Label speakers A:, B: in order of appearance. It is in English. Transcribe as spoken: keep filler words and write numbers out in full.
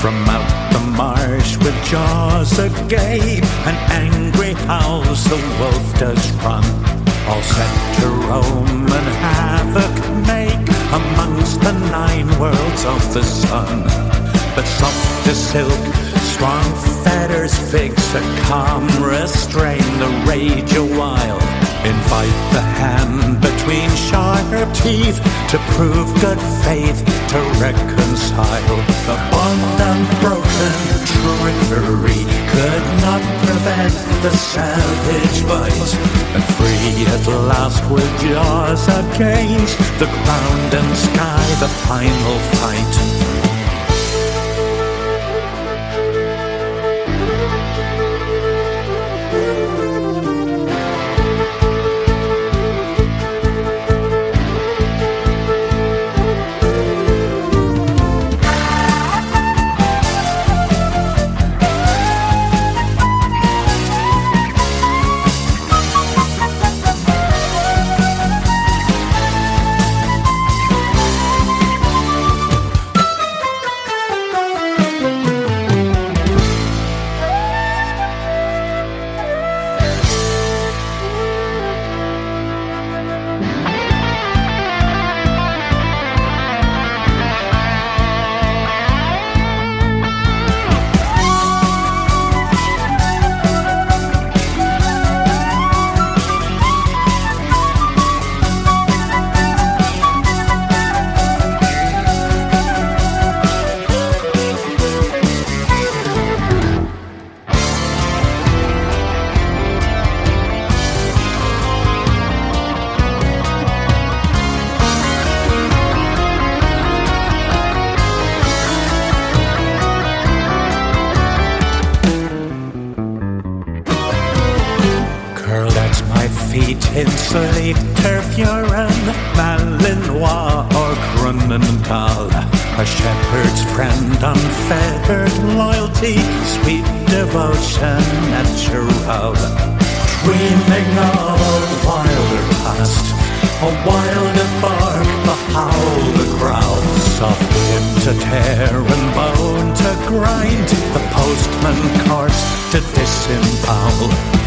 A: From out the marsh with jaws agape and angry howls the wolf does run, all set to roam and havoc make amongst the nine worlds of the sun. But soft as silk, strong fetters fix a calm restrain the rage a while. Invite the hand between sharp teeth to prove good faith, to reconcile. The bond unbroken trickery could not prevent the savage bite, and free at last with jaws against the ground and sky, the final fight. In sleep, Tervuren, Malinois or Grunendahl, a shepherd's friend, unfettered loyalty, sweet devotion natural, dreaming of a wilder past, a wilder bark, a howl, the growl, soft limb to tear and bone to grind, the postman carts to disembowel.